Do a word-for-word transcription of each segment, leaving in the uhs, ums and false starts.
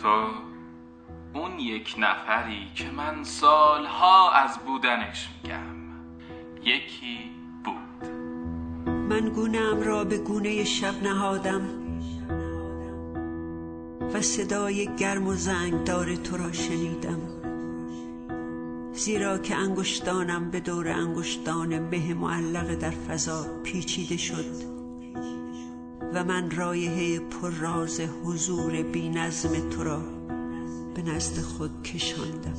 تو اون یک نفری که من سالها از بودنش میگم یکی بود. من گونه‌ام را به گونه شب نهادم و صدای گرم و زنگدار تو را شنیدم، زیرا که انگشتانم به دور انگشتان مه معلق در فضا پیچیده شد و من رایحه پر راز حضور بی نظم تو را به نزد خود کشاندم.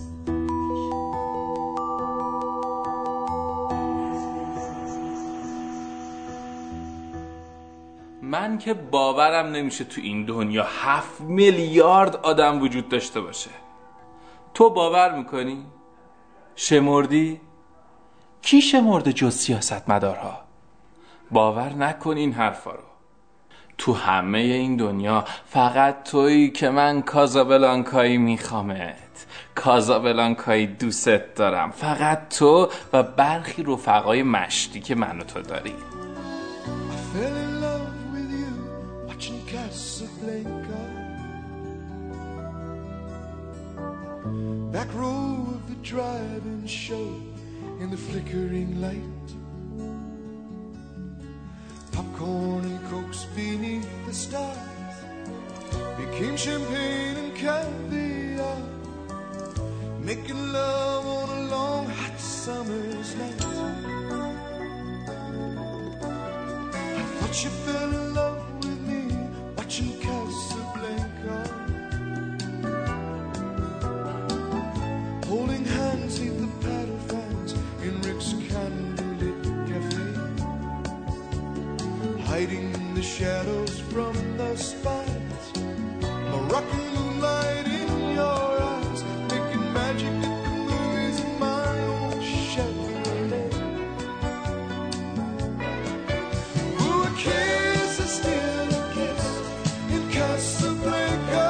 من که باورم نمیشه تو این دنیا هفت میلیارد آدم وجود داشته باشه. تو باور میکنی؟ شمردی؟ کی شمرده جز سیاستمدارها؟ باور نکن این حرفا رو. تو همه این دنیا فقط تویی که من کازابلانکایی میخوامت، کازابلانکایی دوست دارم. فقط تو و برخی رفقای مشتی که من و تو داری. Back row of the drive-in show in the flickering light, popcorn and cokes beneath the stars became champagne and caviar, making love on a long hot summer's night. I thought you fell in love with me watching Casablanca, holding hands neath the paddle fans in Rick's candlelit cafe, hiding in the shadows from the spies, Moroccan moonlight in your eyes, making magic at the movies in my own Chevrolet. Ooh, a kiss is still a kiss in Casablanca,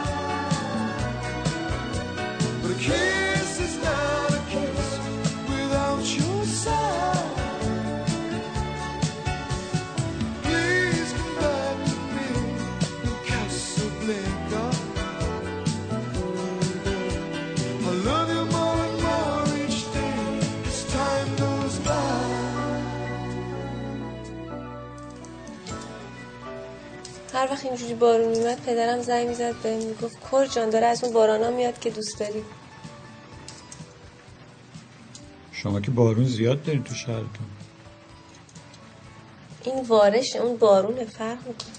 but a kiss is not a kiss without your side. Please come back to me in Casablanca. I love you more and more each day as time goes by. هر وقت اینجوری بارون میمد پدرم زنگ میزد بهم میگفت کور جان داره از اون بارانا میاد که دوست داری. شما که بارون زیاد دارین تو شهرتون. این وارش اون بارونه فرق میکنه.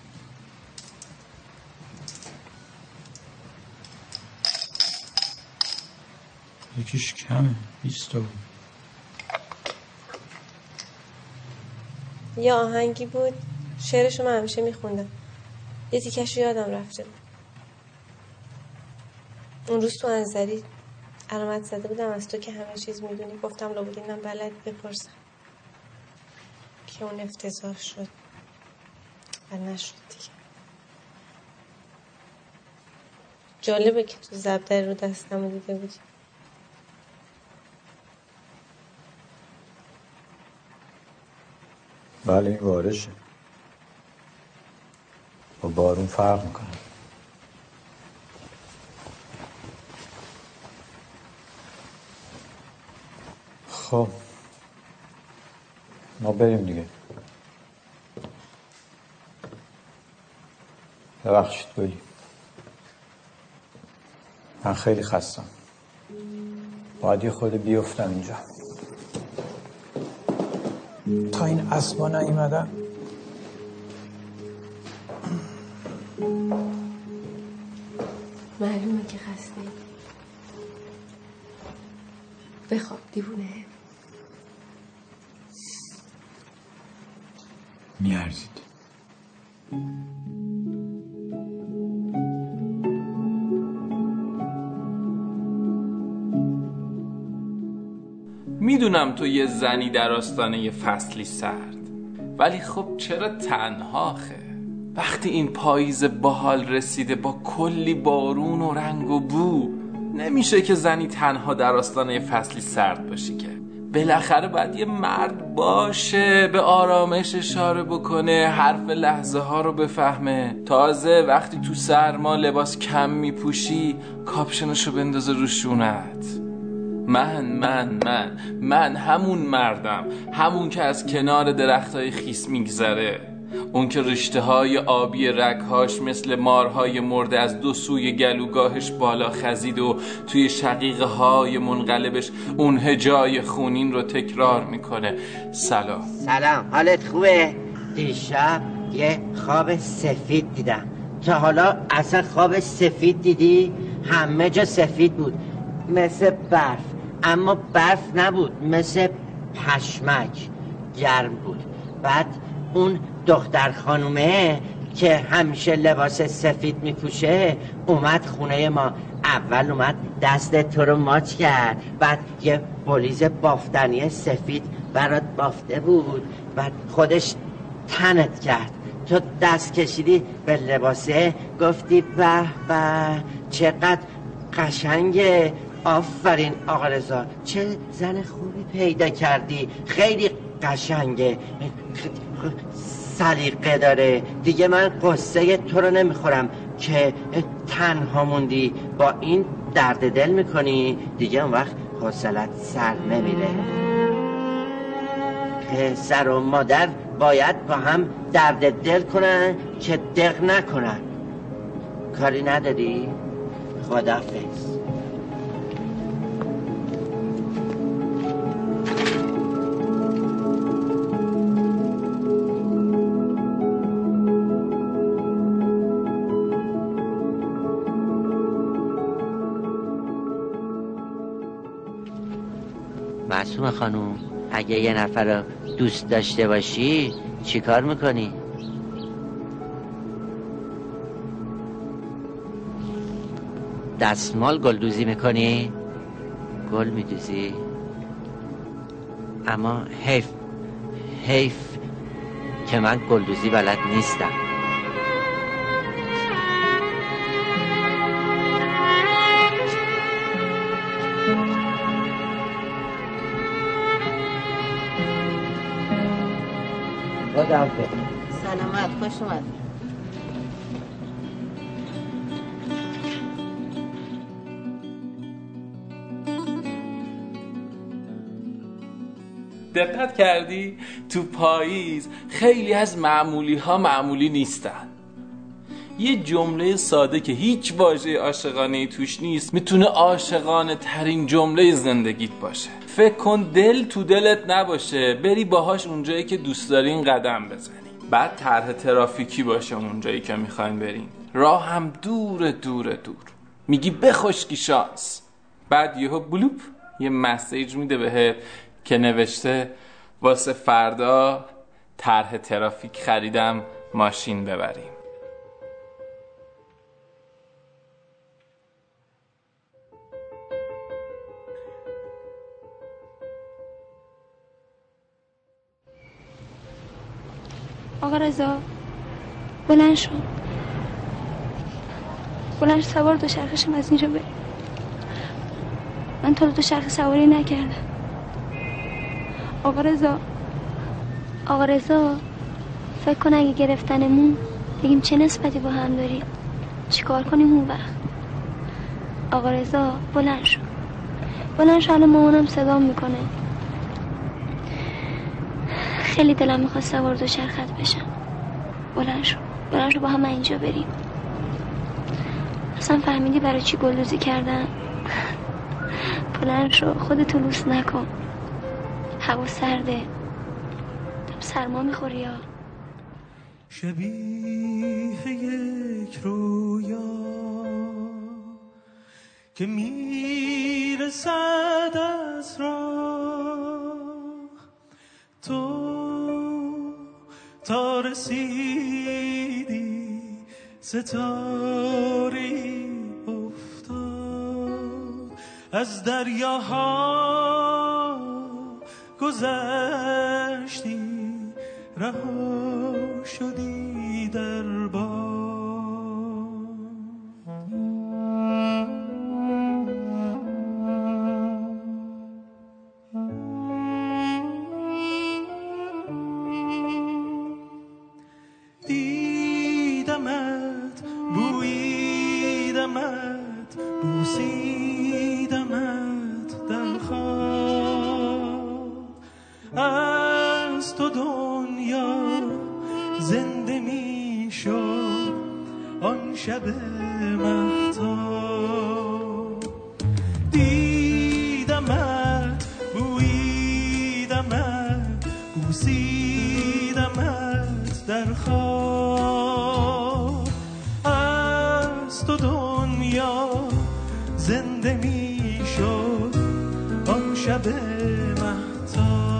یکیش کمه بیست تا بود. یه آهنگی بود شعرشو من همیشه میخوندم، یه تیکشو یادم رفته. اون روز تو انزلی علامت زده بودم از تو که همه چیز میدونی، گفتم لابد اینم بلد بپرسم که اون افتضاح شد و نشد دیگه. جالبه که تو زبدر رو دستم دیده بودی. بله این وارشه، با بارون فرق میکنه. خب ما بریم دیگه. ببخشید گلی، من خیلی خستم، باید یه خورده بیفتم اینجا. تا این اسبا نیومدن معلومه که خسته بخواب دیوونه. میارزید. میدونم تو یه زنی در آستانه یه فصلی سرد، ولی خب چرا تنها خه؟ وقتی این پاییز باحال رسیده با کلی بارون و رنگ و بو، نمیشه که زنی تنها در آستانه یه فصلی سرد باشی که. بالاخره باید یه مرد باشه به آرامش اشاره بکنه، حرف لحظه ها رو بفهمه. تازه وقتی تو سرما لباس کم میپوشی کاپشنشو بندازه رو شونت. من من من من همون مردم، همون که از کنار درختای خیس میگذره، اون که رشته های آبی رگهاش مثل مارهای مرده از دو سوی گلوگاهش بالا خزید و توی شقیقه های منقلبش اون هجای خونین رو تکرار میکنه. سلام. سلام، حالت خوبه؟ دیشب یه خواب سفید دیدم. تا حالا اصلا خواب سفید دیدی؟ همه جا سفید بود، مثل برف، اما برف نبود، مثل پشمک، گرم بود. بعد اون دختر خانومه که همیشه لباس سفید میپوشه اومد خونه ما. اول اومد دست تو رو ماچ کرد، بعد یه بلیز بافتنی سفید برات بافته بود، بعد خودش تنت کرد. تو دست کشیدی به لباسه، گفتی به به چقدر قشنگه، آفرین آقا رضا، چه زن خوبی پیدا کردی، خیلی قشنگه، سلیقه داره. دیگه من قصه تو رو نمیخورم که تنها موندی، با این درد دل میکنی، دیگه اون وقت حوصلت سر نمیره. پسر و مادر باید با هم درد دل کنن که دق نکنن. کاری نداری؟ خداحافظ. معصومه خانوم، اگه یه نفر رو دوست داشته باشی چی کار میکنی؟ دستمال گلدوزی میکنی؟ گل میدوزی؟ اما حیف حیف که من گلدوزی بلد نیستم. سلامت، خوش اومد. دقت کردی؟ تو پاییز خیلی از معمولی ها معمولی نیستن. یه جمله ساده که هیچ واژه عاشقانه‌ای توش نیست میتونه عاشقانه ترین جمله زندگیت باشه. فکر کن دل تو دلت نباشه، بری باهاش اونجایی که دوست دارین قدم بزنی. بعد طرح ترافیکی باشه اونجایی که میخواین برین، راه هم دور دور دور، میگی بخشکی شانس. بعد یهو بلوپ یه مسیج میده بهت که نوشته واسه فردا طرح ترافیک خریدم، ماشین ببریم. آقا رضا بلند شو، بلند شو، سوار دو چرخشم از اینجا بریم. من تا دو چرخ سواری نکردم. آقا رضا آقا رضا فکر کن اگه گرفتنمون بگیم چه نسبتی با هم داریم، چی کار کنیم اون وقت؟ آقا رضا بلند شو، بلند شو، الان مامانم صدام میکنه. خیلی دلم میخواد سوار دو چرخت بشم. بلند شو، بلند شو، با هم اینجا بریم. اصلا فهمیدی برای چی گلدوزی کردم؟ بلند شو، خودتو لوس نکن، هوا سرده، سرما میخوری. یا شبیه یک رویا که میرسد از راه، تو تا رسیدی ستاره افتاد، از دریاها گذشتی، رها شدی در باد. دیدمت بوسیدمت در خواب، از تو دنیا زنده می شد آن شب مهتاب. دیدمت بوییدمت بوسیدمت در خواب، از تو دنیا زنده می شد آن شب مهتاب.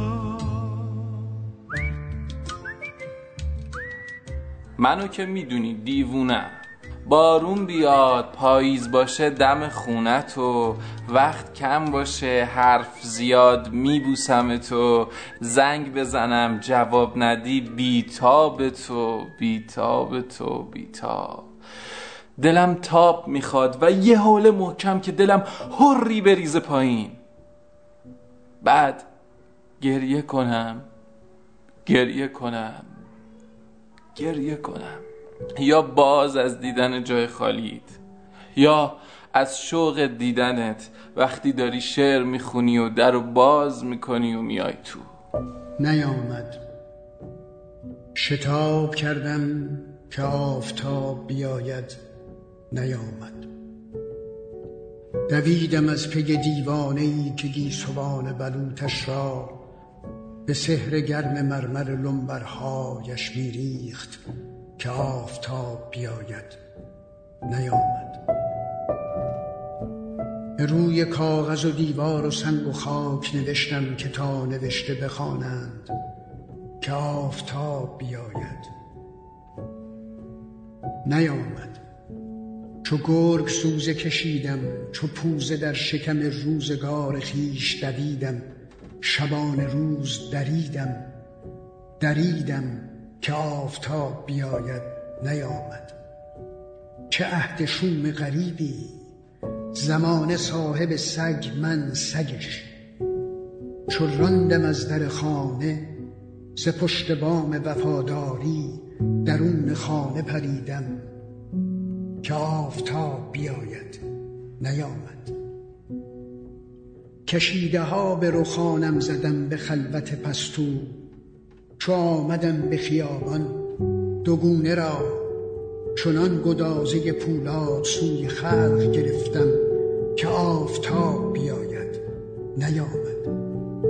منو که میدونی دیوونم، بارون بیاد پاییز باشه دم خونتو، وقت کم باشه حرف زیاد میبوسم تو، زنگ بزنم جواب ندی بیتاب تو بیتاب تو بیتاب. دلم تاب میخواد و یه حوله محکم که دلم هری بریزه پایین، بعد گریه کنم گریه کنم گریه کنم، یا باز از دیدن جای خالیت، یا از شوق دیدنت وقتی داری شعر میخونی و در رو باز میکنی و میای تو. نیامد، شتاب کردم که آفتاب بیاید، نیامد. دویدم از پی دیوانه‌ای که گیسوان بلوطش را به سحر گرم مرمر لنبرهایش میریخت که آفتاب بیاید، نیامد. به روی کاغذ و دیوار و سنگ و خاک نوشتم که تا نوشته بخوانند که آفتاب بیاید، نیامد. چو گرگ سوزه کشیدم، چو پوزه در شکم روزگار خویش دویدم، شبان روز دریدم دریدم که آفتاب بیاید، نیامد. چه عهد شوم غریبی، زمانه صاحب سگ من سگش، چو راندم از در خانه ز پشت بام وفاداری درون خانه پریدم که آفتاب بیاید، نیامد. کشیده ها به رخانم زدم به خلوت پستو، چو آمدم به خیابان دوگونه را چنان گدازه پولاد سوی خلق گرفتم که آفتاب بیاید، نیامد.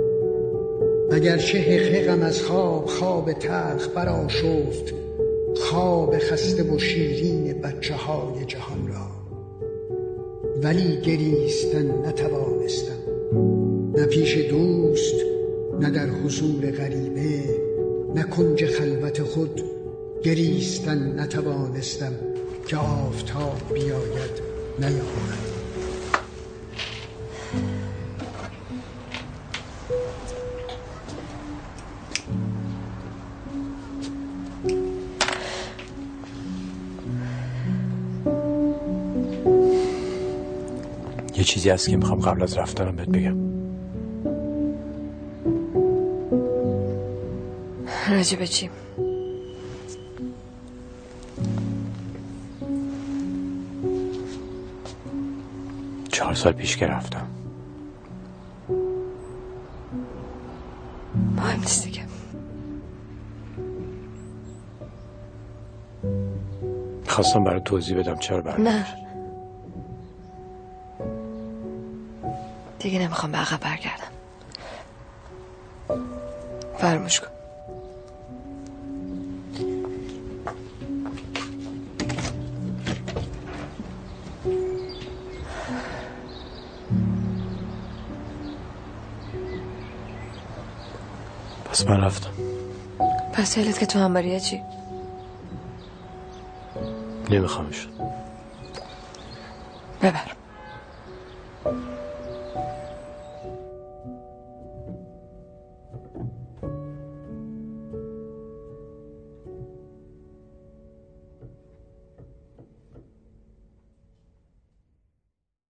اگرچه حقحقم از خواب خواب تلخ برآشفت، خواب خسته و شیرین بچه های جهان را، ولی گریستن نتوانستم، نه پیش دوست نه در حضور غریبه، نه کنج خلوت خود گریستن نتوانستم که آفتاب بیاید، نیامد. یه چیزی هست که میخوام قبل از رفتنم بهت بگم. راجع به چی؟ چهار سال پیش که رفتم. مهم نیست دیگه. خواستم برای توضیح بدم چرا برای نه دیگه نمیخوام به عقب برگردم. فراموش کن. پس من رفتم. پس حالت که تو هم بریه چی؟ نمیخوامشون. ببر.